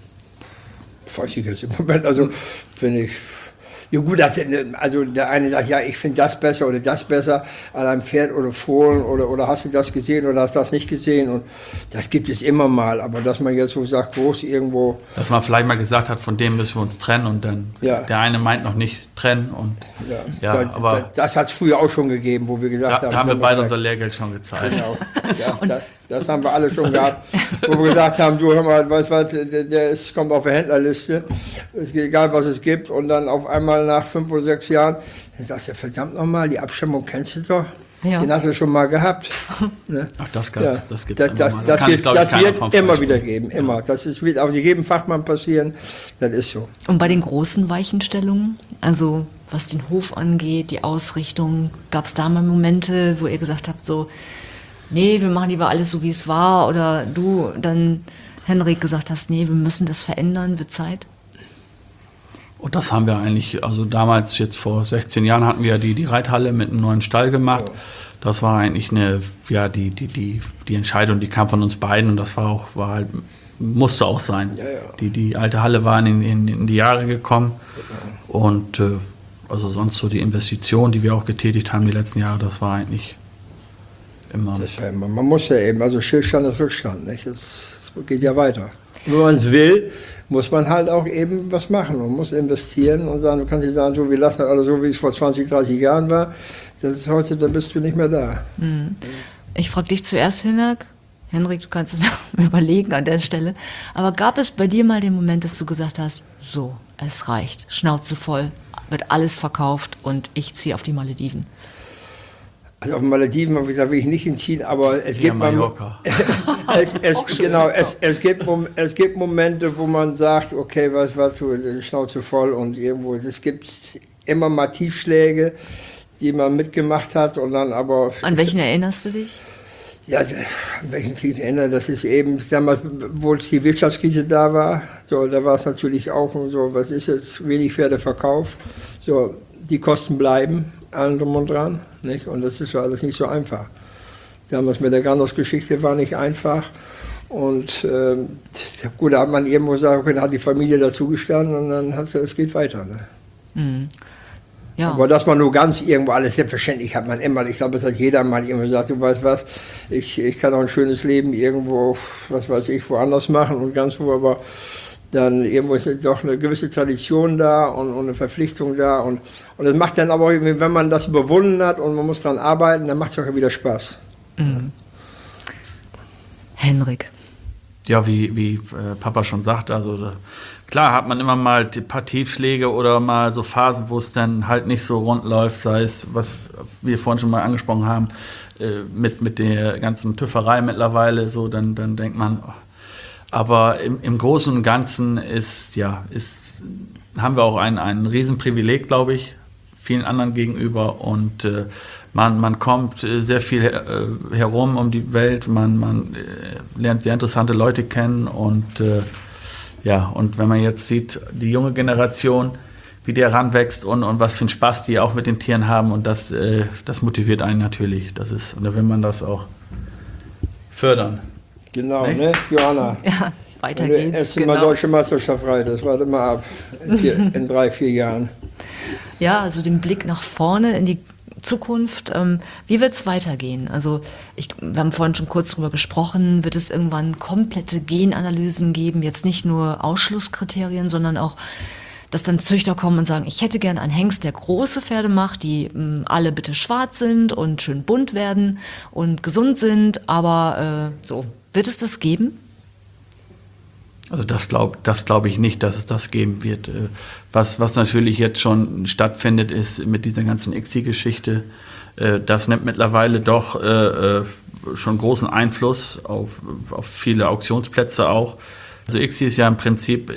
Weiß ich jetzt im Moment, also wenn ich. Ja gut, also der eine sagt, ja, ich finde das besser oder das besser an einem Pferd oder Fohlen oder hast du das gesehen oder hast das nicht gesehen und das gibt es immer mal, aber dass man jetzt so sagt, groß irgendwo. Dass man vielleicht mal gesagt hat, von dem müssen wir uns trennen und dann der eine meint noch nicht trennen und aber das hat es früher auch schon gegeben, wo wir gesagt haben. Da haben wir beide unser Lehrgeld schon gezahlt. Genau, das haben wir alle schon gehabt, wo wir gesagt haben, du hör mal, weißt was, kommt auf der Händlerliste, es ist egal was es gibt und dann auf einmal nach 5 oder 6 Jahren, dann sagst du, verdammt nochmal, die Abstimmung kennst du doch, den hast du schon mal gehabt. Ne? Ach, das gibt Das wird immer wieder geben, immer. Das wird auf jedem Fachmann passieren, das ist so. Und bei den großen Weichenstellungen, also was den Hof angeht, die Ausrichtung, gab es da mal Momente, wo ihr gesagt habt, so, nee, wir machen lieber alles so, wie es war, oder du dann, Henrik, gesagt hast, nee, wir müssen das verändern, wird Zeit? Und das haben wir eigentlich, also damals, jetzt vor 16 Jahren, hatten wir die Reithalle mit einem neuen Stall gemacht. Das war eigentlich die Entscheidung, die kam von uns beiden und das musste auch sein. Die alte Halle war in die Jahre gekommen und also sonst so die Investition, die wir auch getätigt haben die letzten Jahre, das war eigentlich immer. Man muss ja eben, also Stillstand ist Rückstand, nicht? Das geht ja weiter. Wenn man es will, muss man halt auch eben was machen. Man muss investieren und sagen, du kannst nicht sagen, so, wir lassen das alles so, wie es vor 20, 30 Jahren war. Das ist heute, dann bist du nicht mehr da. Ich frage dich zuerst, Henrik, du kannst überlegen an der Stelle. Aber gab es bei dir mal den Moment, dass du gesagt hast, so, es reicht, Schnauze voll, wird alles verkauft und ich ziehe auf die Malediven? Also auf den Malediven habe ich gesagt, will ich nicht hinziehen, aber es gibt Mallorca. Es gibt Momente, wo man sagt, okay, was war die Schnauze voll und irgendwo, es gibt immer mal Tiefschläge, die man mitgemacht hat und dann aber. An welchen erinnerst du dich? Ja, an welchen Krieg erinnere, das ist eben damals, wo die Wirtschaftskrise da war, so, da war es natürlich auch so, was ist jetzt, wenig Pferde verkauft, so, die Kosten bleiben, allem drum und dran, nicht? Und das ist alles nicht so einfach. Damals mit der Grandos-Geschichte war nicht einfach und gut, da hat man irgendwo gesagt, okay, da hat die Familie dazugestanden und dann es geht weiter. Ne? Ja. Aber dass man nur ganz irgendwo alles, selbstverständlich hat man immer, ich glaube, das hat jeder mal irgendwo gesagt, du weißt was, ich kann auch ein schönes Leben irgendwo, was weiß ich, woanders machen und ganz wo, aber dann irgendwo ist doch eine gewisse Tradition da und eine Verpflichtung da und das macht dann aber, wenn man das überwunden hat und man muss daran arbeiten, dann macht es auch wieder Spaß. Henrik. Ja, wie Papa schon sagte, also klar hat man immer mal ein paar Tiefschläge oder mal so Phasen, wo es dann halt nicht so rund läuft, sei es, was wir vorhin schon mal angesprochen haben, mit der ganzen Tüfferei mittlerweile, so, dann denkt man, aber im Großen und Ganzen haben wir auch ein Riesenprivileg, glaube ich, vielen anderen gegenüber und man kommt sehr viel herum um die Welt, man lernt sehr interessante Leute kennen und und wenn man jetzt sieht, die junge Generation, wie der ranwächst und was für einen Spaß die auch mit den Tieren haben. Und das motiviert einen natürlich. Und da will man das auch fördern. Genau, ne, Johanna? Ja, weiter Wenn du geht's. erst mal deutsche Meisterschaft reitest, warte mal ab, in 3-4 Jahren. Ja, also den Blick nach vorne in die Zukunft. Wie wird es weitergehen? Also wir haben vorhin schon kurz drüber gesprochen, wird es irgendwann komplette Genanalysen geben, jetzt nicht nur Ausschlusskriterien, sondern auch, dass dann Züchter kommen und sagen, ich hätte gern einen Hengst, der große Pferde macht, die alle bitte schwarz sind und schön bunt werden und gesund sind, aber wird es das geben? Also das glaub ich nicht, dass es das geben wird. Was natürlich jetzt schon stattfindet, ist mit dieser ganzen ICSI-Geschichte, das nimmt mittlerweile doch schon großen Einfluss auf viele Auktionsplätze auch. Also ICSI ist ja im Prinzip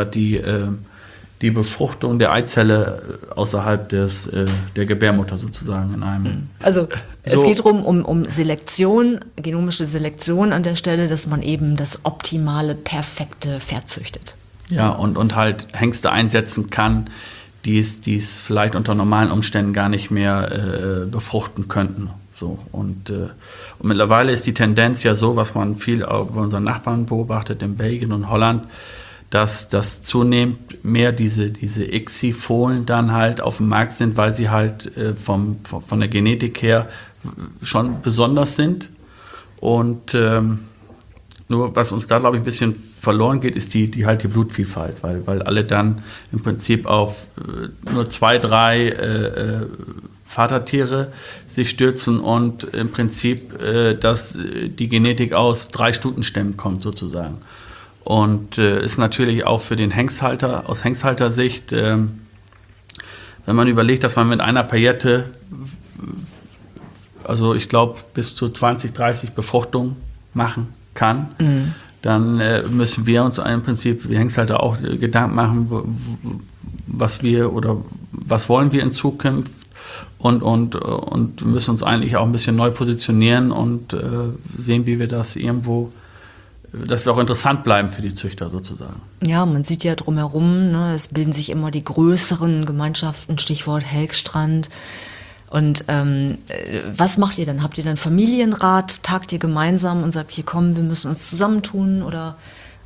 die Befruchtung der Eizelle außerhalb der Gebärmutter sozusagen in einem. Also es geht um Selektion, genomische Selektion an der Stelle, dass man eben das optimale, perfekte Pferd züchtet. Ja, und halt Hengste einsetzen kann, die es vielleicht unter normalen Umständen gar nicht mehr befruchten könnten. So, und mittlerweile ist die Tendenz ja so, was man viel bei unseren Nachbarn beobachtet, in Belgien und Holland, dass zunehmend mehr diese ICSI-Fohlen dann halt auf dem Markt sind, weil sie halt von der Genetik her schon besonders sind. Und nur was uns da, glaube ich, ein bisschen verloren geht, ist die Blutvielfalt, weil alle dann im Prinzip auf nur 2, 3 Vatertiere sich stürzen und im Prinzip, dass die Genetik aus 3 Stutenstämmen kommt sozusagen. Und ist natürlich auch für den Hengsthalter, aus Hengsthaltersicht, wenn man überlegt, dass man mit einer Paillette, also ich glaube, bis zu 20, 30 Befruchtungen machen kann, dann müssen wir uns im Prinzip, wie Hengsthalter, auch Gedanken machen, was wollen wir in Zukunft und müssen uns eigentlich auch ein bisschen neu positionieren und sehen, wie wir das irgendwo, dass wir auch interessant bleiben für die Züchter sozusagen. Ja, man sieht ja drumherum, ne, es bilden sich immer die größeren Gemeinschaften, Stichwort Helgstrand. Und was macht ihr dann? Habt ihr dann Familienrat? Tagt ihr gemeinsam und sagt, hier komm, wir müssen uns zusammentun? Oder?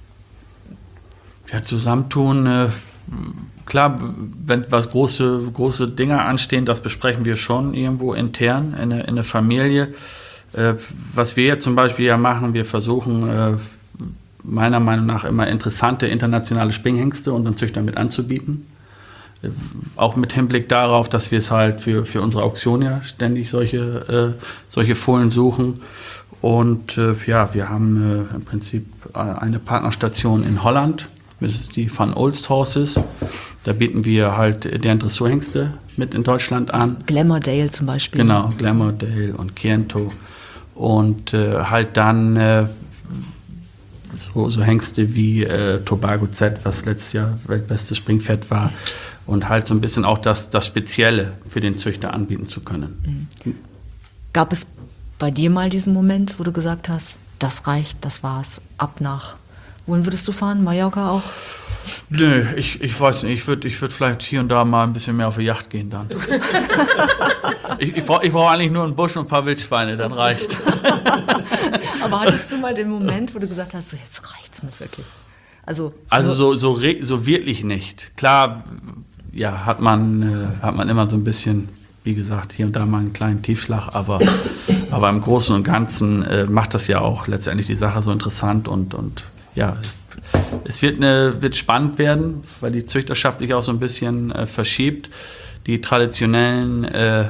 Ja, zusammentun, klar, wenn was große Dinge anstehen, das besprechen wir schon irgendwo intern in der Familie. Was wir jetzt zum Beispiel ja machen, wir versuchen meiner Meinung nach immer interessante internationale Springhengste unseren Züchtern mit anzubieten. Auch mit Hinblick darauf, dass wir es halt für unsere Auktion ja ständig solche Fohlen suchen. Und wir haben im Prinzip eine Partnerstation in Holland. Das ist die Van Olst Horses. Da bieten wir halt deren Dressurhengste mit in Deutschland an. Glamourdale zum Beispiel. Genau, Glamourdale und Chiento. Und halt dann so Hengste wie Tobago Z, was letztes Jahr weltbestes Springpferd war. Und halt so ein bisschen auch das Spezielle für den Züchter anbieten zu können. Gab es bei dir mal diesen Moment, wo du gesagt hast, das reicht, das war's, ab nach... Wohin würdest du fahren? Mallorca auch? Nö, ich weiß nicht. Ich würd vielleicht hier und da mal ein bisschen mehr auf die Yacht gehen dann. ich brauch eigentlich nur einen Busch und ein paar Wildschweine, dann reicht. Aber hattest du mal den Moment, wo du gesagt hast, so jetzt reicht's mir wirklich? Also so wirklich nicht. Klar, ja, hat man immer so ein bisschen, wie gesagt, hier und da mal einen kleinen Tiefschlag, aber im Großen und Ganzen macht das ja auch letztendlich die Sache so interessant und ja, es wird spannend werden, weil die Züchterschaft sich auch so ein bisschen verschiebt. Die traditionellen,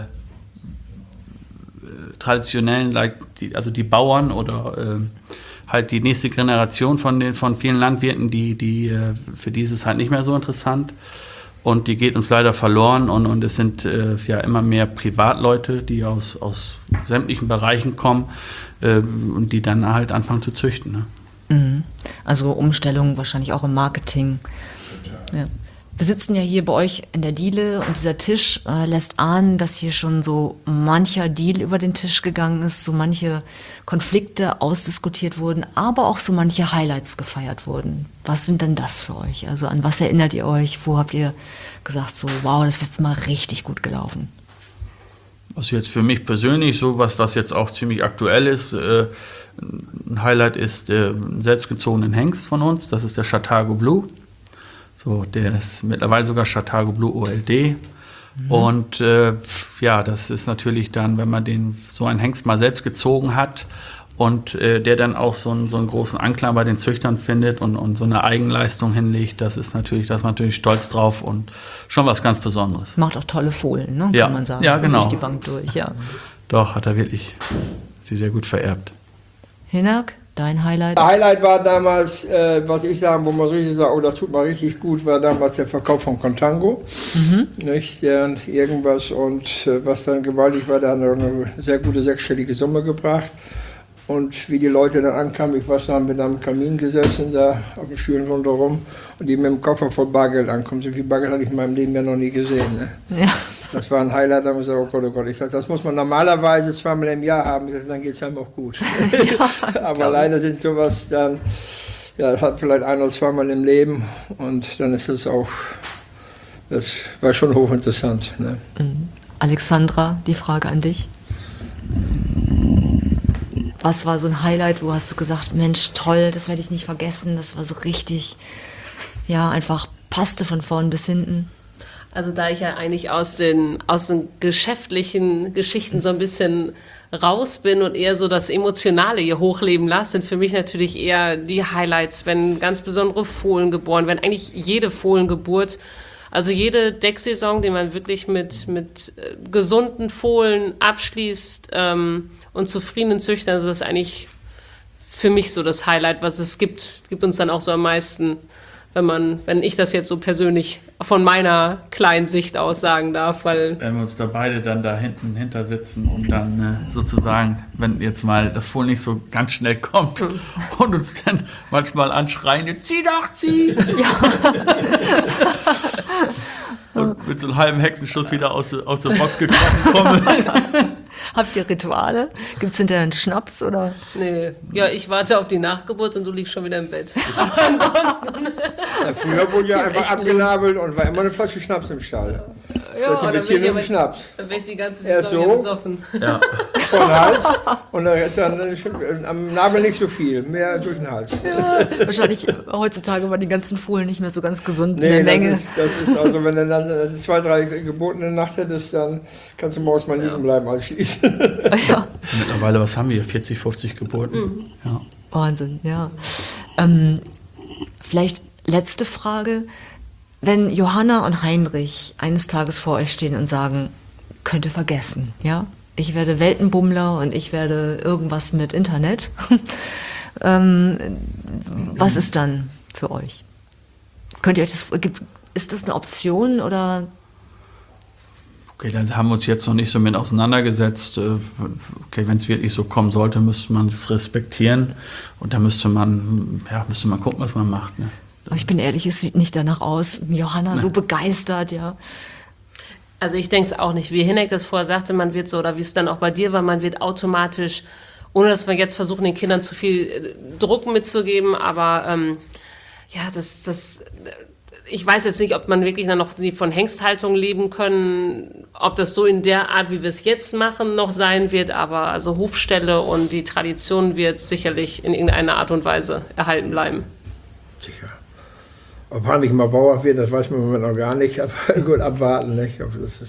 also die Bauern oder halt die nächste Generation von vielen Landwirten, für die ist es halt nicht mehr so interessant. Und die geht uns leider verloren und es sind immer mehr Privatleute, die aus sämtlichen Bereichen kommen und die dann halt anfangen zu züchten. Ne? Also Umstellung wahrscheinlich auch im Marketing. Ja. Wir sitzen ja hier bei euch in der Diele und dieser Tisch lässt ahnen, dass hier schon so mancher Deal über den Tisch gegangen ist, so manche Konflikte ausdiskutiert wurden, aber auch so manche Highlights gefeiert wurden. Was sind denn das für euch? Also an was erinnert ihr euch? Wo habt ihr gesagt, so wow, das ist jetzt mal richtig gut gelaufen? Also jetzt für mich persönlich, so was jetzt auch ziemlich aktuell ist, ein Highlight ist ein selbstgezogenen Hengst von uns, das ist der Chicago Blue. So, der ist mittlerweile sogar Chicago Blue OLD. Und ja, das ist natürlich dann, wenn man so einen Hengst mal selbst gezogen hat und der dann auch so einen großen Anklang bei den Züchtern findet und so eine Eigenleistung hinlegt, da ist man natürlich stolz drauf und schon was ganz Besonderes. Macht auch tolle Fohlen, ne? Ja. Kann man sagen. Ja, genau. Durch die Bank durch, ja. Doch, hat er wirklich sie sehr gut vererbt. Hinak, dein Highlight? Highlight war damals, was ich sagen, wo man so richtig sagt, oh, das tut mal richtig gut, war damals der Verkauf von Contango. Nicht? Ja, irgendwas und was dann gewaltig war, da hat er eine sehr gute sechsstellige Summe gebracht. Und wie die Leute dann ankamen, ich weiß, da haben wir da am Kamin gesessen, da auf den Stühlen rundherum und die mit dem Koffer voll Bargeld ankommen. So viel Bargeld hatte ich in meinem Leben ja noch nie gesehen. Ne? Ja. Das war ein Highlight, da haben wir gesagt, oh Gott, oh Gott. Ich sage, das muss man normalerweise 2-mal im Jahr haben. Ich sag, dann geht es einem auch gut. Aber leider sind sowas dann, ja, das hat vielleicht 1- oder 2-mal im Leben und dann ist es auch, das war schon hochinteressant. Ne? Alexandra, die Frage an dich. Was war so ein Highlight, wo hast du gesagt, Mensch, toll, das werde ich nicht vergessen, das war so richtig, ja, einfach passte von vorn bis hinten. Also da ich ja eigentlich aus den geschäftlichen Geschichten so ein bisschen raus bin und eher so das Emotionale hier hochleben lasse, sind für mich natürlich eher die Highlights, wenn ganz besondere Fohlen geboren werden, eigentlich jede Fohlengeburt. Also jede Decksaison, die man wirklich mit gesunden Fohlen abschließt und zufriedenen Züchtern, also das ist eigentlich für mich so das Highlight, was es gibt uns dann auch so am meisten, wenn ich das jetzt so persönlich von meiner kleinen Sicht aus sagen darf, weil... Wenn wir uns da beide dann da hinter sitzen und dann sozusagen, wenn jetzt mal das Fohlen nicht so ganz schnell kommt und uns dann manchmal anschreien, jetzt zieh! Und mit so einem halben Hexenschuss wieder aus der Box gekrochen kommen. Habt ihr Rituale? Gibt es hinterher einen Schnaps oder? Nee, ja, ich warte auf die Nachgeburt und du liegst schon wieder im Bett. Ansonsten... Ja, früher wurde ja einfach abgenabelt und war immer eine Flasche Schnaps im Stall. Ja, das investieren in den Schnaps. Dann bin ich die ganze Erst Saison so. besoffen. Ja. Von Hals und dann am Nabel nicht so viel, mehr durch den Hals. Ja, wahrscheinlich heutzutage waren die ganzen Fohlen nicht mehr so ganz gesund in der Menge. Das ist also, wenn du dann 2, 3 Geburten in der Nacht hättest, dann kannst du morgens mal liegen bleiben anschließend. Ja. Mittlerweile, was haben wir? 40, 50 Geburten. Ja. Wahnsinn, ja. Vielleicht letzte Frage. Wenn Johanna und Heinrich eines Tages vor euch stehen und sagen, könnt ihr vergessen, ja? Ich werde Weltenbummler und ich werde irgendwas mit Internet. Was ist dann für euch? Könnt ihr euch ist das eine Option oder? Okay, dann haben wir uns jetzt noch nicht so mit auseinandergesetzt. Okay, wenn es wirklich so kommen sollte, müsste man es respektieren. Und da müsste man gucken, was man macht. Ne? Aber ich bin ehrlich, es sieht nicht danach aus. Johanna so begeistert, ja. Also ich denke es auch nicht. Wie Hinek das vorher sagte, man wird so, oder wie es dann auch bei dir war, man wird automatisch, ohne dass wir jetzt versuchen, den Kindern zu viel Druck mitzugeben, aber ja, ich weiß jetzt nicht, ob man wirklich dann noch von Hengsthaltung leben können, ob das so in der Art, wie wir es jetzt machen, noch sein wird, aber also Hofställe und die Tradition wird sicherlich in irgendeiner Art und Weise erhalten bleiben. Sicher. Ob Heinrich mal Bauer wird, das weiß man im Moment noch gar nicht, aber gut, abwarten. Nicht?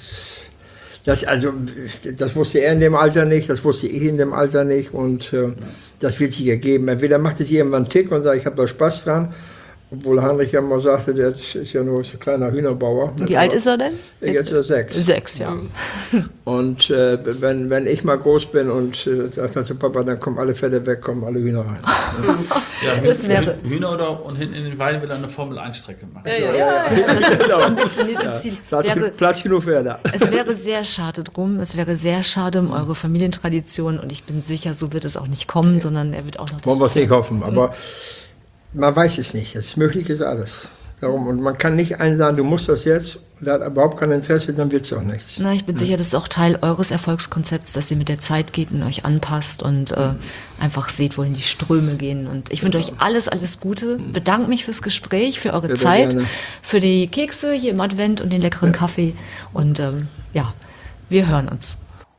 Das wusste er in dem Alter nicht, das wusste ich in dem Alter nicht und das wird sich ergeben. Entweder macht es irgendwann einen Tick und sagt, ich habe da Spaß dran, obwohl Heinrich ja mal sagte, der ist ja nur so ein kleiner Hühnerbauer. Wie alt ist er denn? Jetzt ist er 6. 6, ja. Und wenn ich mal groß bin und sagt zu Papa, dann kommen alle Fette weg, kommen alle Hühner rein. Ja, Das wäre- Hühner und hinten in den Weiden will er eine Formel-1-Strecke machen. Ambitionierte Ziel. Platz genug wäre da. Es wäre sehr schade drum, es wäre sehr schade um eure Familientradition und ich bin sicher, so wird es auch nicht kommen, sondern er wird auch noch Wollen wir es nicht hoffen, aber man weiß es nicht. Das Möglich ist alles. Darum, und man kann nicht einen sagen, du musst das jetzt, der hat überhaupt kein Interesse, dann wird es auch nichts. Na, ich bin sicher, das ist auch Teil eures Erfolgskonzepts, dass ihr mit der Zeit geht und euch anpasst und einfach seht, wohin die Ströme gehen. Und ich wünsche euch alles Gute. Bedanke mich fürs Gespräch, für eure Bitte Zeit, gerne. für die Kekse hier im Advent und den leckeren Kaffee. Und ja, wir hören uns.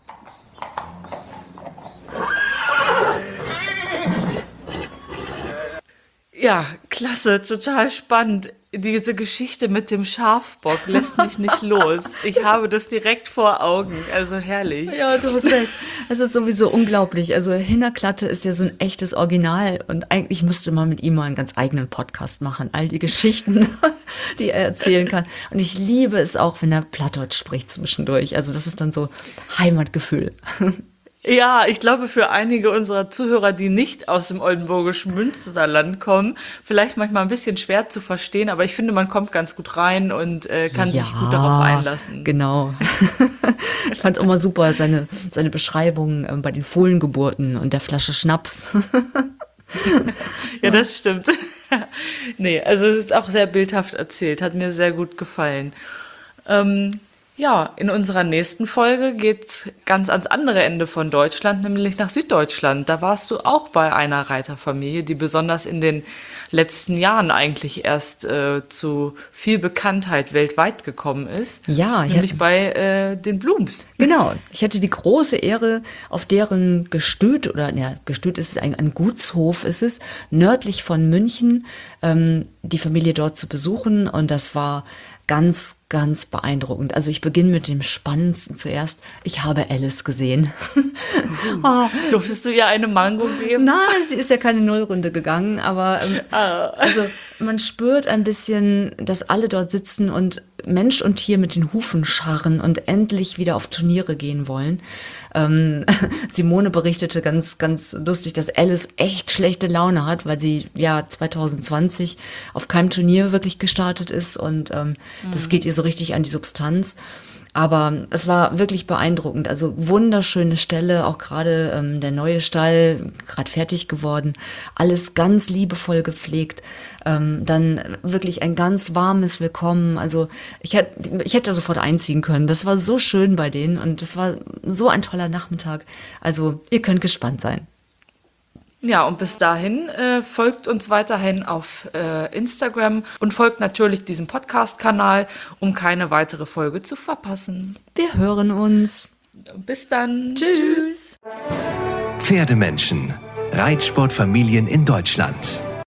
Ja, klasse, total spannend. Diese Geschichte mit dem Schafbock lässt mich nicht los. Ich habe das direkt vor Augen, also herrlich. Ja, du hast recht. Es ist sowieso unglaublich. Also Hinnerklatte ist ja so ein echtes Original und eigentlich müsste man mit ihm mal einen ganz eigenen Podcast machen. All die Geschichten, die er erzählen kann. Und ich liebe es auch, wenn er Plattdeutsch spricht zwischendurch. Also das ist dann so Heimatgefühl. Ja, ich glaube, für einige unserer Zuhörer, die nicht aus dem oldenburgischen Münsterland kommen, vielleicht manchmal ein bisschen schwer zu verstehen, aber ich finde, man kommt ganz gut rein und kann sich gut darauf einlassen. Genau. Ich fand immer super seine Beschreibung bei den Fohlengeburten und der Flasche Schnaps. Ja, das stimmt. Nee, also es ist auch sehr bildhaft erzählt, hat mir sehr gut gefallen. Ja, in unserer nächsten Folge geht's ganz ans andere Ende von Deutschland, nämlich nach Süddeutschland. Da warst du auch bei einer Reiterfamilie, die besonders in den letzten Jahren eigentlich erst zu viel Bekanntheit weltweit gekommen ist. Ja, nämlich bei den Blums. Genau. Ich hatte die große Ehre, auf deren Gestüt, oder ja, Gestüt ist es ein Gutshof, ist es, nördlich von München, die Familie dort zu besuchen. Und das war ganz, ganz beeindruckend. Also ich beginne mit dem Spannendsten zuerst. Ich habe Alice gesehen. Durftest du ihr eine Mango geben? Nein, sie ist ja keine Nullrunde gegangen, aber also man spürt ein bisschen, dass alle dort sitzen und Mensch und Tier mit den Hufen scharren und endlich wieder auf Turniere gehen wollen. Simone berichtete ganz, ganz lustig, dass Alice echt schlechte Laune hat, weil sie ja 2020 auf keinem Turnier wirklich gestartet ist und das geht ihr so richtig an die Substanz. Aber es war wirklich beeindruckend. Also wunderschöne Stelle, auch gerade der neue Stall, gerade fertig geworden. Alles ganz liebevoll gepflegt. Dann wirklich ein ganz warmes Willkommen. Also ich hätte sofort einziehen können. Das war so schön bei denen und das war so ein toller Nachmittag. Also ihr könnt gespannt sein. Ja, und bis dahin folgt uns weiterhin auf Instagram und folgt natürlich diesem Podcast-Kanal, um keine weitere Folge zu verpassen. Wir hören uns. Bis dann. Tschüss. Pferdemenschen. Reitsportfamilien in Deutschland.